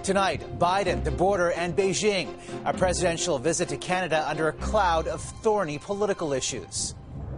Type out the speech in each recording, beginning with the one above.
Tonight, Biden, the border, and Beijing. A presidential visit to Canada under a cloud of thorny political issues.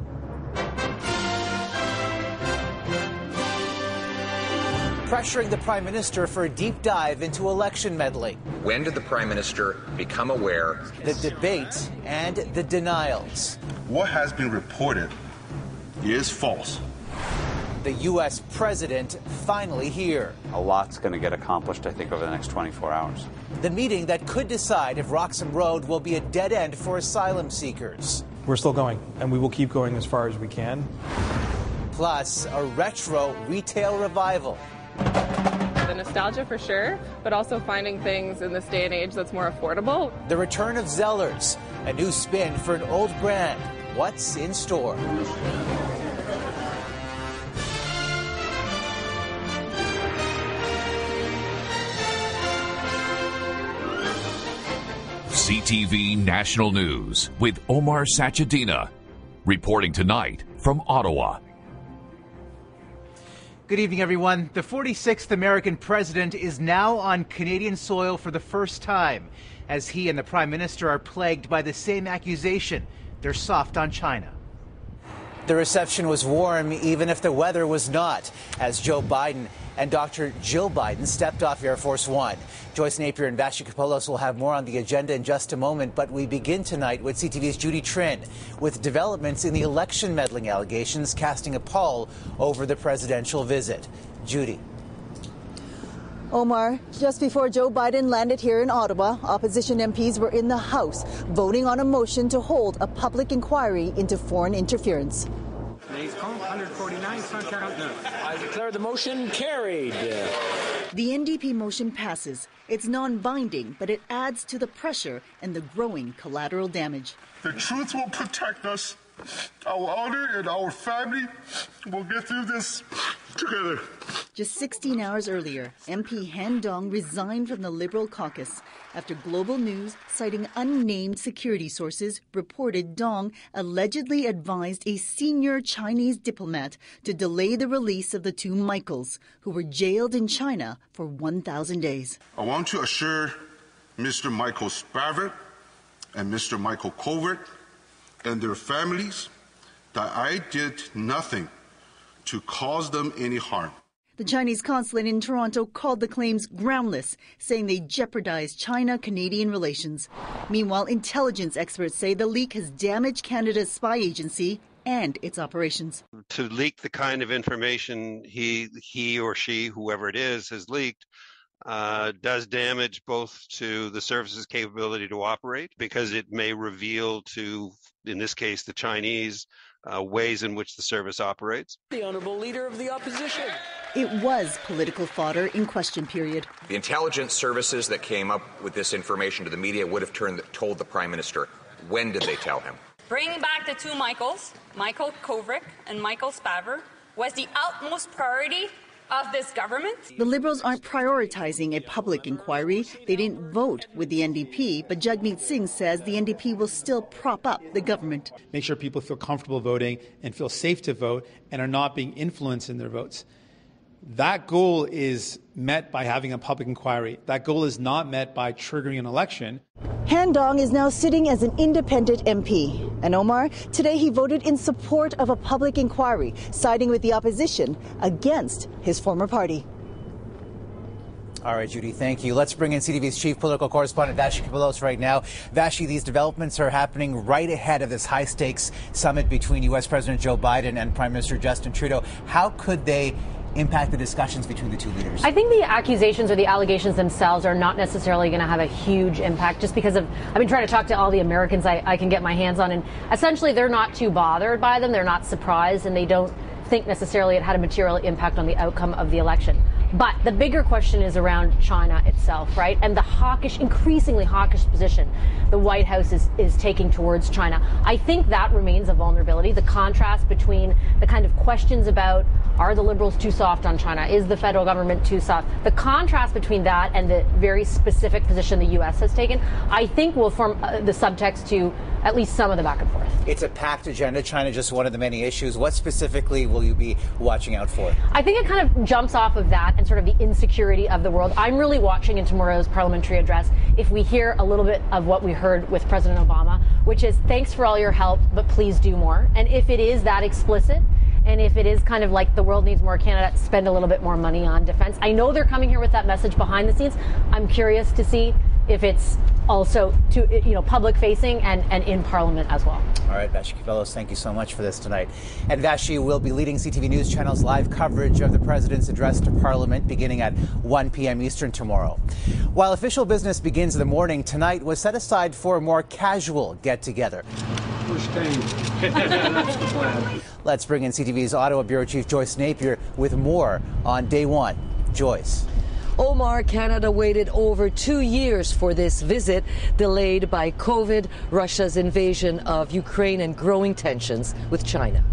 Pressuring the Prime Minister for a deep dive into election meddling. When did the Prime Minister become aware? The debate and the denials. What has been reported is false. The U.S. president finally here. A lot's going to get accomplished, I think, over the next 24 hours. The meeting that could decide if Roxham Road will be a dead end for asylum seekers. We're still going, and we will keep going as far as we can. Plus, a retro retail revival. The nostalgia for sure, but also finding things in this day and age that's more affordable. The return of Zellers, a new spin for an old brand. What's in store? CTV National News with Omar Sachedina, reporting tonight from Ottawa. Good evening, everyone. The 46th American president is now on Canadian soil for the first time, as he and the Prime Minister are plagued by the same accusation. They're soft on China. The reception was warm, even if the weather was not, as Joe Biden and Dr. Jill Biden stepped off Air Force One. Joyce Napier and Vassy Kapolos will have more on the agenda in just a moment, but we begin tonight with CTV's Judy Trinh with developments in the election meddling allegations casting a pall over the presidential visit. Judy. Omar, just before Joe Biden landed here in Ottawa, opposition MPs were in the House voting on a motion to hold a public inquiry into foreign interference. Today's call, 149, I declare the motion carried. The NDP motion passes. It's non-binding, but it adds to the pressure and the growing collateral damage. The truth will protect us. Our honor and our family will get through this together. Just 16 hours earlier, MP Han Dong resigned from the Liberal caucus after Global News, citing unnamed security sources, reported Dong allegedly advised a senior Chinese diplomat to delay the release of the two Michaels, who were jailed in China for 1,000 days. I want to assure Mr. Michael Spavor and Mr. Michael Covert and their families that I did nothing to cause them any harm. The Chinese consulate in Toronto called the claims groundless, saying they jeopardize China-Canadian relations. Meanwhile, intelligence experts say the leak has damaged Canada's spy agency and its operations. To leak the kind of information he or she, whoever it is, has leaked, does damage both to the service's capability to operate, because it may reveal to, in this case, the Chinese, ways in which the service operates. The Honourable Leader of the Opposition. It was political fodder in question period. The intelligence services that came up with this information to the media would have told the Prime Minister. When did they tell him? Bringing back the two Michaels, Michael Kovrig and Michael Spavor, was the utmost priority of this government. The Liberals aren't prioritizing a public inquiry. They didn't vote with the NDP, but Jagmeet Singh says the NDP will still prop up the government. Make sure people feel comfortable voting and feel safe to vote and are not being influenced in their votes. That goal is met by having a public inquiry. That goal is not met by triggering an election. Han Dong is now sitting as an independent MP. And Omar, today he voted in support of a public inquiry, siding with the opposition against his former party. All right, Judy, thank you. Let's bring in CTV's chief political correspondent, Vassy Kapolos, right now. Vassy, these developments are happening right ahead of this high-stakes summit between U.S. President Joe Biden and Prime Minister Justin Trudeau. How could they impact the discussions between the two leaders? I think the accusations or the allegations themselves are not necessarily going to have a huge impact, just because I've been trying to talk to all the Americans I can get my hands on, and essentially they're not too bothered by them. They're not surprised, and they don't think necessarily it had a material impact on the outcome of the election. But the bigger question is around China itself, right? And the hawkish, increasingly hawkish position the White House is taking towards China. I think that remains a vulnerability. The contrast between the kind of questions about Are the Liberals too soft on China? Is the federal government too soft? The contrast between that and the very specific position the U.S. has taken, I think will form the subtext to at least some of the back and forth. It's a packed agenda. China just one of the many issues. What specifically will you be watching out for? I think it kind of jumps off of that and sort of the insecurity of the world. I'm really watching in tomorrow's parliamentary address if we hear a little bit of what we heard with President Obama, which is thanks for all your help, but please do more. And if it is that explicit, and if it is kind of like the world needs more Canada, spend a little bit more money on defense. I know they're coming here with that message behind the scenes. I'm curious to see if it's also to public facing and in Parliament as well. All right, Vassy Kavelos, thank you so much for this tonight. And Vassy will be leading CTV News Channel's live coverage of the President's address to Parliament beginning at 1 p.m. Eastern tomorrow. While official business begins in the morning, tonight was set aside for a more casual get-together. We're staying. That's the plan. Let's bring in CTV's Ottawa Bureau Chief Joyce Napier with more on day one. Joyce. Omar, Canada waited over 2 years for this visit, delayed by COVID, Russia's invasion of Ukraine, and growing tensions with China.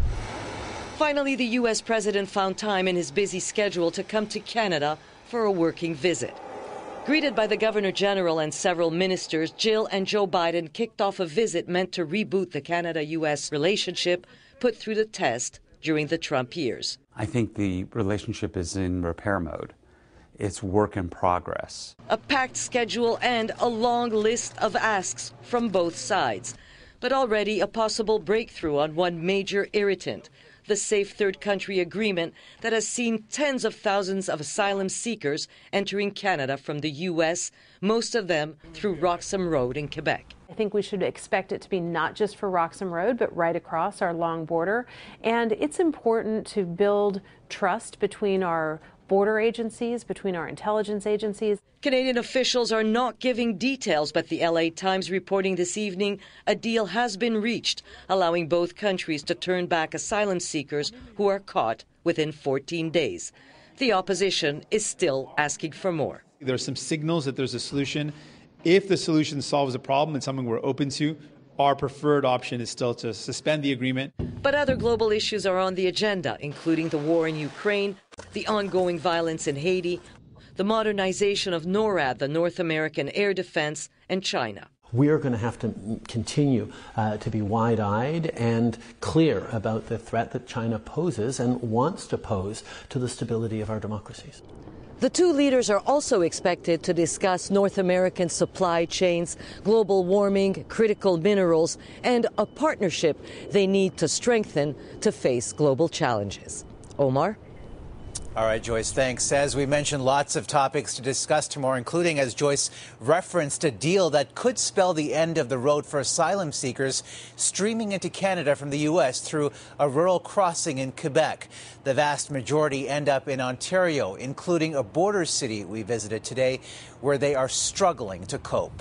Finally, the U.S. president found time in his busy schedule to come to Canada for a working visit. Greeted by the Governor General and several ministers, Jill and Joe Biden kicked off a visit meant to reboot the Canada-U.S. relationship put through the test during the Trump years. I think the relationship is in repair mode. It's work in progress. A packed schedule and a long list of asks from both sides. But already a possible breakthrough on one major irritant, the Safe Third Country Agreement that has seen tens of thousands of asylum seekers entering Canada from the U.S., most of them through Roxham Road in Quebec. I think we should expect it to be not just for Roxham Road, but right across our long border. And it's important to build trust between our border agencies, between our intelligence agencies. Canadian officials are not giving details, but the LA Times reporting this evening a deal has been reached, allowing both countries to turn back asylum seekers who are caught within 14 days. The opposition is still asking for more. There are some signals that there's a solution. If the solution solves a problem and something we're open to, our preferred option is still to suspend the agreement. But other global issues are on the agenda, including the war in Ukraine, the ongoing violence in Haiti, the modernization of NORAD, the North American Air Defense, and China. We are going to have to continue to be wide-eyed and clear about the threat that China poses and wants to pose to the stability of our democracies. The two leaders are also expected to discuss North American supply chains, global warming, critical minerals, and a partnership they need to strengthen to face global challenges. Omar? All right, Joyce, thanks. As we mentioned, lots of topics to discuss tomorrow, including, as Joyce referenced, a deal that could spell the end of the road for asylum seekers streaming into Canada from the U.S. through a rural crossing in Quebec. The vast majority end up in Ontario, including a border city we visited today, where they are struggling to cope.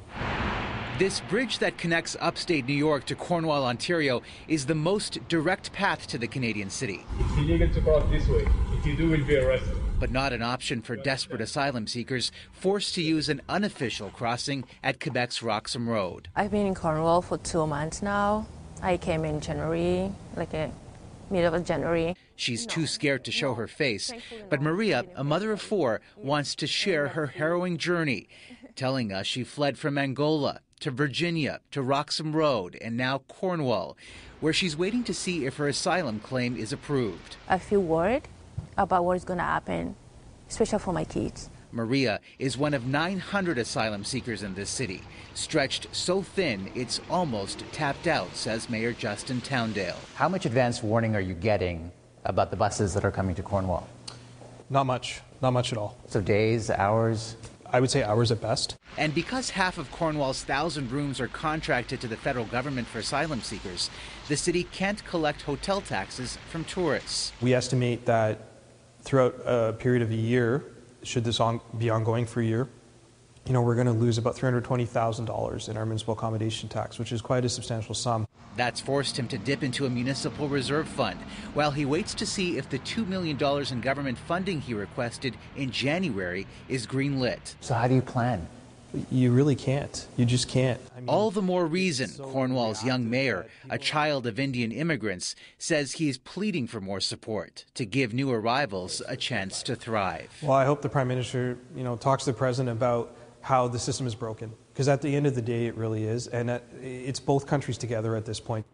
This bridge that connects upstate New York to Cornwall, Ontario, is the most direct path to the Canadian city. It's illegal to cross this way. If you do, you'll be arrested. But not an option for desperate asylum seekers forced to use an unofficial crossing at Quebec's Roxham Road. I've been in Cornwall for 2 months now. I came in January, middle of January. She's too scared to show her face. But Maria, a mother of 4, wants to share her harrowing journey, telling us she fled from Angola to Virginia, to Roxham Road, and now Cornwall, where she's waiting to see if her asylum claim is approved. I feel worried about what is going to happen, especially for my kids. Maria is one of 900 asylum seekers in this city, stretched so thin it's almost tapped out, says Mayor Justin Towndale. How much advance warning are you getting about the buses that are coming to Cornwall? Not much at all. So days, hours? I would say hours at best. And because half of Cornwall's 1,000 rooms are contracted to the federal government for asylum seekers, the city can't collect hotel taxes from tourists. We estimate that throughout a period of a year, should this be ongoing for a year, we're going to lose about $320,000 in our municipal accommodation tax, which is quite a substantial sum. That's forced him to dip into a municipal reserve fund while he waits to see if the $2 million in government funding he requested in January is greenlit. So how do you plan You really can't. You just can't. All the more reason, Cornwall's young mayor, a child of Indian immigrants, says he's pleading for more support to give new arrivals a chance to thrive. Well, I hope the Prime Minister, talks to the President about how the system is broken. Because at the end of the day, it really is. And it's both countries together at this point.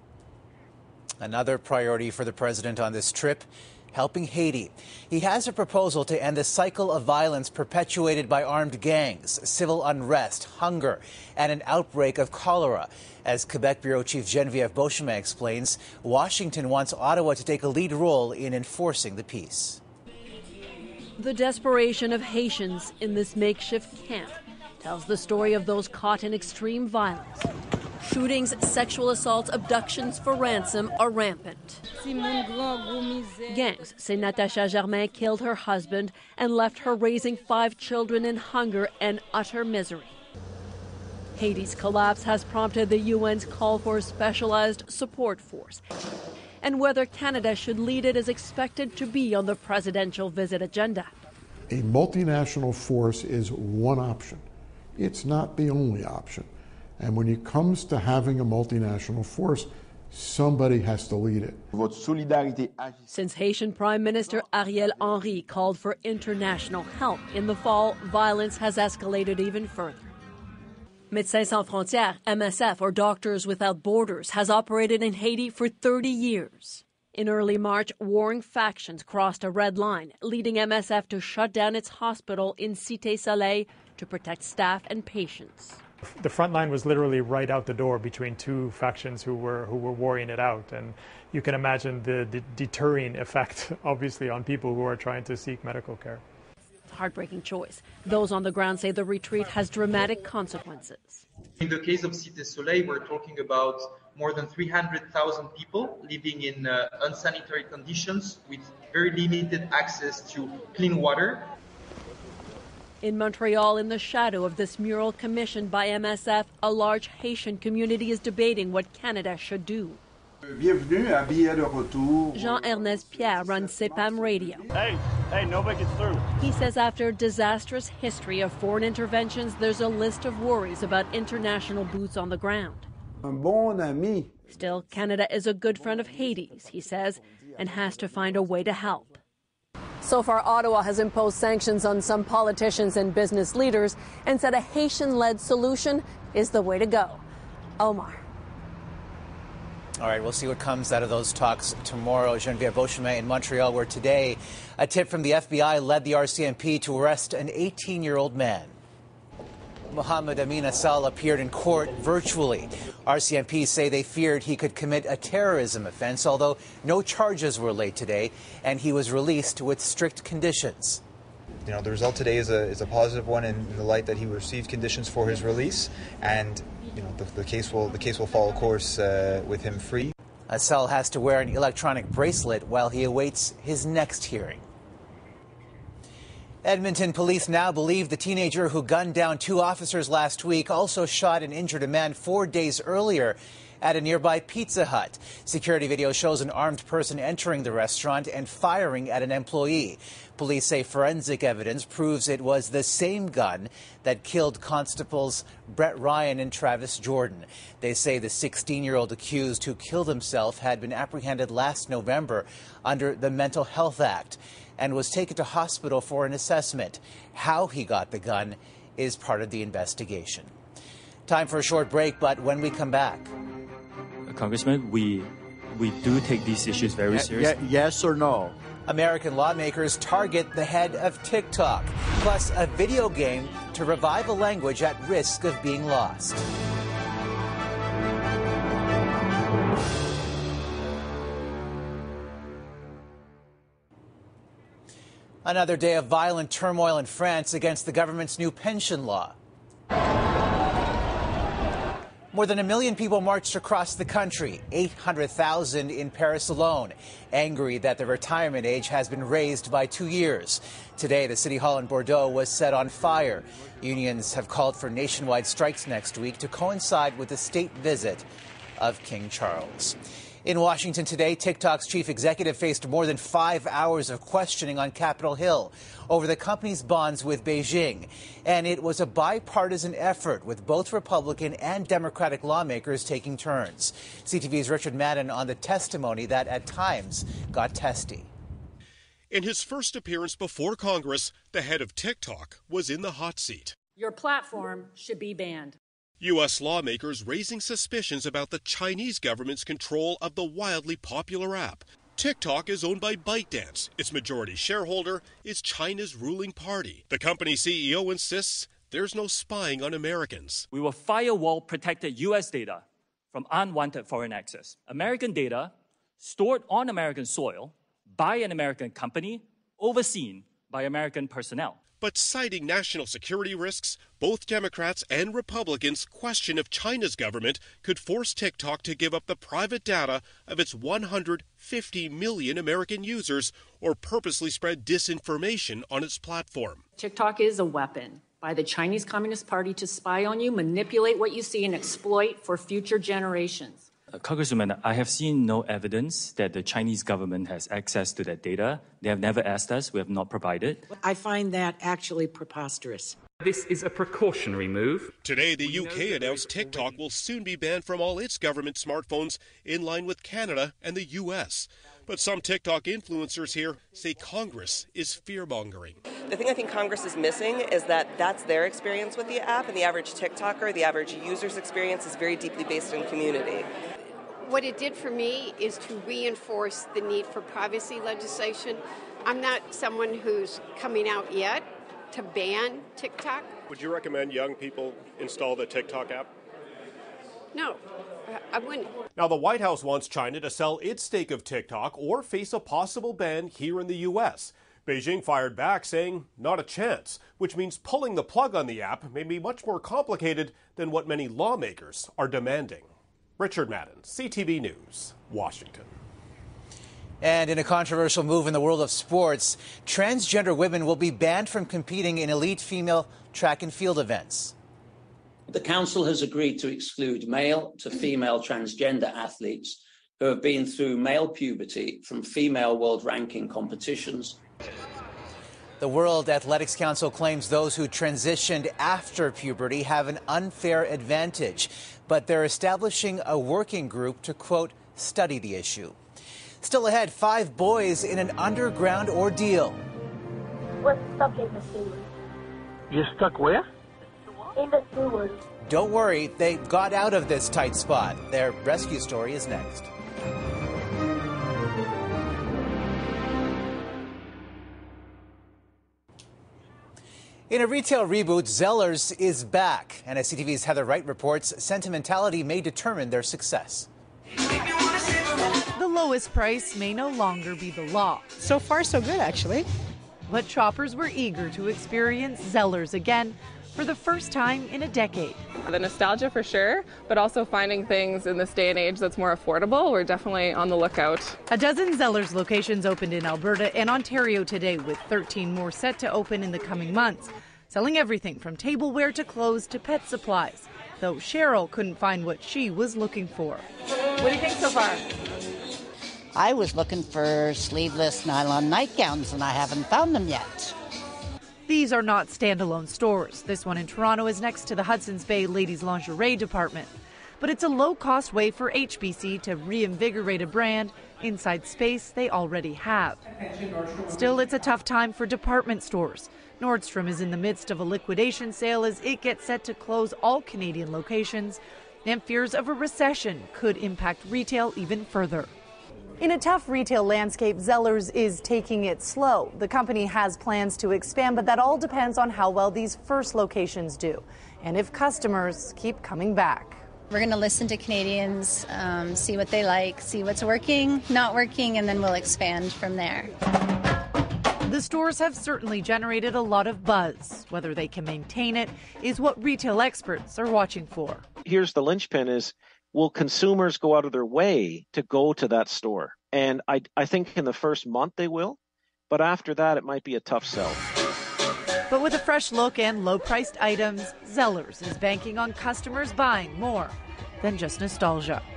Another priority for the president on this trip, helping Haiti. He has a proposal to end the cycle of violence perpetuated by armed gangs, civil unrest, hunger, and an outbreak of cholera. As Quebec Bureau Chief Geneviève Beauchemin explains, Washington wants Ottawa to take a lead role in enforcing the peace. The desperation of Haitians in this makeshift camp tells the story of those caught in extreme violence. Shootings, sexual assaults, abductions for ransom are rampant. Gangs say Natasha Germain killed her husband and left her raising 5 children in hunger and utter misery. Haiti's collapse has prompted the UN's call for a specialized support force. And whether Canada should lead it is expected to be on the presidential visit agenda. A multinational force is one option. It's not the only option. And when it comes to having a multinational force, somebody has to lead it. Since Haitian Prime Minister Ariel Henry called for international help in the fall, violence has escalated even further. Médecins Sans Frontières, MSF, or Doctors Without Borders, has operated in Haiti for 30 years. In early March, warring factions crossed a red line, leading MSF to shut down its hospital in Cité Soleil to protect staff and patients. The front line was literally right out the door between two factions who were warring it out, and you can imagine the deterring effect, obviously, on people who are trying to seek medical care. Heartbreaking choice. Those on the ground say the retreat has dramatic consequences. In the case of Cité Soleil, we're talking about more than 300,000 people living in unsanitary conditions with very limited access to clean water. In Montreal, in the shadow of this mural commissioned by MSF, a large Haitian community is debating what Canada should do. Jean-Ernest Pierre runs CEPAM Radio. Hey, nobody gets through. He says after a disastrous history of foreign interventions, there's a list of worries about international boots on the ground. Still, Canada is a good friend of Haiti's, he says, and has to find a way to help. So far, Ottawa has imposed sanctions on some politicians and business leaders and said a Haitian-led solution is the way to go. Omar. All right, we'll see what comes out of those talks tomorrow. Geneviève Beauchemin in Montreal, where today a tip from the FBI led the RCMP to arrest an 18-year-old man. Mohamed Amin Assal appeared in court virtually. RCMP say they feared he could commit a terrorism offense, although no charges were laid today, and he was released with strict conditions. The result today is a positive one in the light that he received conditions for his release, and the case will follow course with him free. Assal has to wear an electronic bracelet while he awaits his next hearing. Edmonton police now believe the teenager who gunned down 2 officers last week also shot and injured a man 4 days earlier at a nearby Pizza Hut. Security video shows an armed person entering the restaurant and firing at an employee. Police say forensic evidence proves it was the same gun that killed constables Brett Ryan and Travis Jordan. They say the 16-year-old accused who killed himself had been apprehended last November under the Mental Health Act and was taken to hospital for an assessment. How he got the gun is part of the investigation. Time for a short break, but when we come back. Congressman, we do take these issues very seriously. Yes or no? American lawmakers target the head of TikTok, plus a video game to revive a language at risk of being lost. Another day of violent turmoil in France against the government's new pension law. More than 1 million people marched across the country, 800,000 in Paris alone, angry that the retirement age has been raised by 2 years. Today, the City Hall in Bordeaux was set on fire. Unions have called for nationwide strikes next week to coincide with the state visit of King Charles. In Washington today, TikTok's chief executive faced more than 5 hours of questioning on Capitol Hill over the company's bonds with Beijing. And it was a bipartisan effort, with both Republican and Democratic lawmakers taking turns. CTV's Richard Madden on the testimony that at times got testy. In his first appearance before Congress, the head of TikTok was in the hot seat. Your platform should be banned. U.S. lawmakers raising suspicions about the Chinese government's control of the wildly popular app. TikTok is owned by ByteDance. Its majority shareholder is China's ruling party. The company CEO insists there's no spying on Americans. We will firewall protected U.S. data from unwanted foreign access. American data stored on American soil by an American company, overseen by American personnel. But citing national security risks, both Democrats and Republicans question if China's government could force TikTok to give up the private data of its 150 million American users or purposely spread disinformation on its platform. TikTok is a weapon by the Chinese Communist Party to spy on you, manipulate what you see, and exploit for future generations. Congresswoman, I have seen no evidence that the Chinese government has access to that data. They have never asked us. We have not provided. I find that actually preposterous. This is a precautionary move. Today, the UK announced TikTok will soon be banned from all its government smartphones, in line with Canada and the US. But some TikTok influencers here say Congress is fear-mongering. The thing I think Congress is missing is that that's their experience with the app, and the average TikToker, the average user's experience is very deeply based in community. What it did for me is to reinforce the need for privacy legislation. I'm not someone who's coming out yet to ban TikTok. Would you recommend young people install the TikTok app? No, I wouldn't. Now, the White House wants China to sell its stake of TikTok or face a possible ban here in the U.S. Beijing fired back, saying not a chance, which means pulling the plug on the app may be much more complicated than what many lawmakers are demanding. Richard Madden, CTV News, Washington. And in a controversial move in the world of sports, transgender women will be banned from competing in elite female track and field events. The council has agreed to exclude male to female transgender athletes who have been through male puberty from female world ranking competitions. The World Athletics Council claims those who transitioned after puberty have an unfair advantage, but they're establishing a working group to, quote, study the issue. Still ahead, 5 boys in an underground ordeal. We're stuck in the sewers. You're stuck where? In the sewers. Don't worry, they got out of this tight spot. Their rescue story is next. In a retail reboot, Zellers is back. And as CTV's Heather Wright reports, sentimentality may determine their success. The lowest price may no longer be the law. So far, so good, actually. But shoppers were eager to experience Zellers again for the first time in a decade. The nostalgia for sure, but also finding things in this day and age that's more affordable. We're definitely on the lookout. A dozen Zellers locations opened in Alberta and Ontario today, with 13 more set to open in the coming months, selling everything from tableware to clothes to pet supplies. Though Cheryl couldn't find what she was looking for. What do you think so far? I was looking for sleeveless nylon nightgowns and I haven't found them yet. These are not standalone stores. This one in Toronto is next to the Hudson's Bay Ladies Lingerie Department. But it's a low-cost way for HBC to reinvigorate a brand inside space they already have. Still, it's a tough time for department stores. Nordstrom is in the midst of a liquidation sale as it gets set to close all Canadian locations, and fears of a recession could impact retail even further. In a tough retail landscape, Zellers is taking it slow. The company has plans to expand, but that all depends on how well these first locations do and if customers keep coming back. We're going to listen to Canadians, see what they like, see what's working, not working, and then we'll expand from there. The stores have certainly generated a lot of buzz. Whether they can maintain it is what retail experts are watching for. Here's the linchpin is, will consumers go out of their way to go to that store? And I think in the first month they will, but after that it might be a tough sell. But with a fresh look and low-priced items, Zellers is banking on customers buying more than just nostalgia.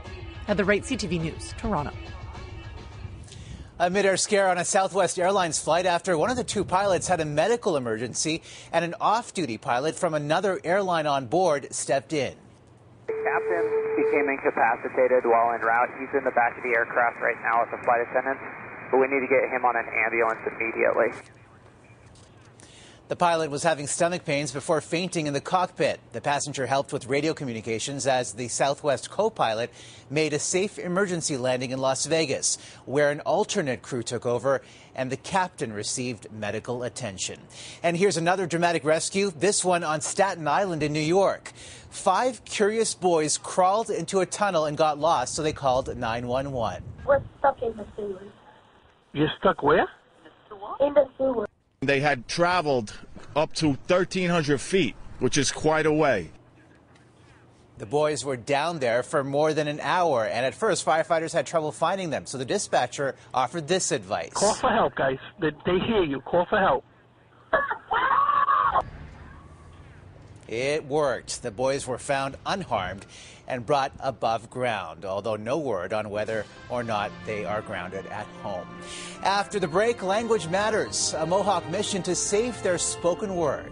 Heather Wright, CTV News, Toronto. A mid-air scare on a Southwest Airlines flight after one of the two pilots had a medical emergency and an off-duty pilot from another airline on board stepped in. The captain became incapacitated while en route. He's in the back of the aircraft right now with the flight attendants, but we need to get him on an ambulance immediately. The pilot was having stomach pains before fainting in the cockpit. The passenger helped with radio communications as the Southwest co-pilot made a safe emergency landing in Las Vegas, where an alternate crew took over and the captain received medical attention. And here's another dramatic rescue, this one on Staten Island in New York. 5 curious boys crawled into a tunnel and got lost, so they called 911. We're stuck in the sewers. You're stuck where? In the sewers. They had traveled up to 1,300 feet, which is quite a way. The boys were down there for more than an hour, and at first firefighters had trouble finding them, so the dispatcher offered this advice. Call for help, guys. They hear you. Call for help. It worked. The boys were found unharmed and brought above ground, although no word on whether or not they are grounded at home. After the break, Language Matters, a Mohawk mission to save their spoken word.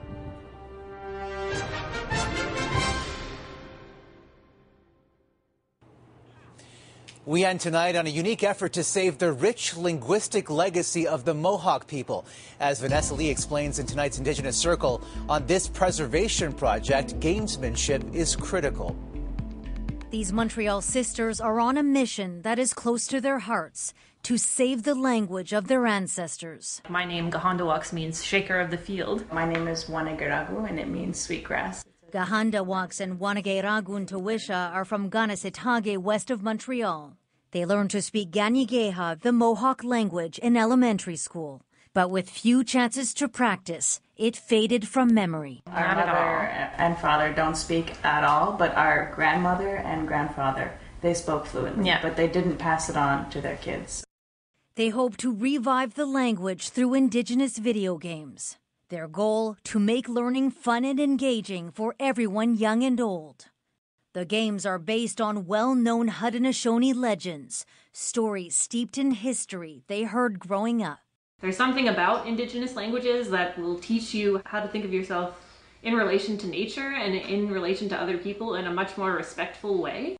We end tonight on a unique effort to save the rich linguistic legacy of the Mohawk people. As Vanessa Lee explains in tonight's Indigenous Circle, on this preservation project, gamesmanship is critical. These Montreal sisters are on a mission that is close to their hearts, to save the language of their ancestors. My name, Gahandawaks, means shaker of the field. My name is Wanagaragu, and it means sweetgrass. Gahandawaks and Wanagaragun Tawisha are from Ganasitage, west of Montreal. They learned to speak Ganyigeha, the Mohawk language, in elementary school. But with few chances to practice, it faded from memory. Our mother and father don't speak at all, but our grandmother and grandfather, they spoke fluently, but they didn't pass it on to their kids. They hope to revive the language through Indigenous video games. Their goal, to make learning fun and engaging for everyone young and old. The games are based on well-known Haudenosaunee legends, stories steeped in history they heard growing up. There's something about Indigenous languages that will teach you how to think of yourself in relation to nature and in relation to other people in a much more respectful way.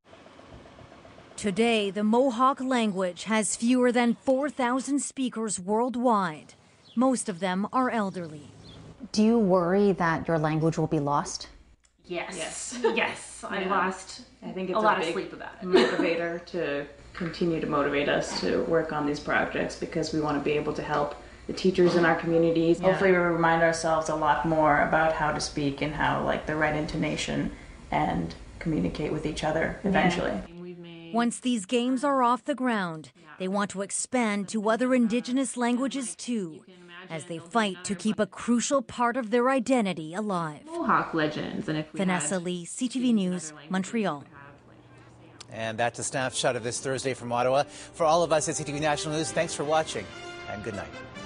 Today, the Mohawk language has fewer than 4,000 speakers worldwide. Most of them are elderly. Do you worry that your language will be lost? Yes. I lost I think it's a lot of big sleep about it. Motivator to continue to motivate us to work on these projects because we want to be able to help the teachers in our communities. Yeah. Hopefully we remind ourselves a lot more about how to speak and how, like, the right intonation and communicate with each other eventually. Yeah. Once these games are off the ground, they want to expand to other Indigenous languages too, as they fight to keep a crucial part of their identity alive. Mohawk legends. And if we Vanessa Lee, CTV News, Montreal. And that's a snapshot of this Thursday from Ottawa. For all of us at CTV National News, thanks for watching and good night.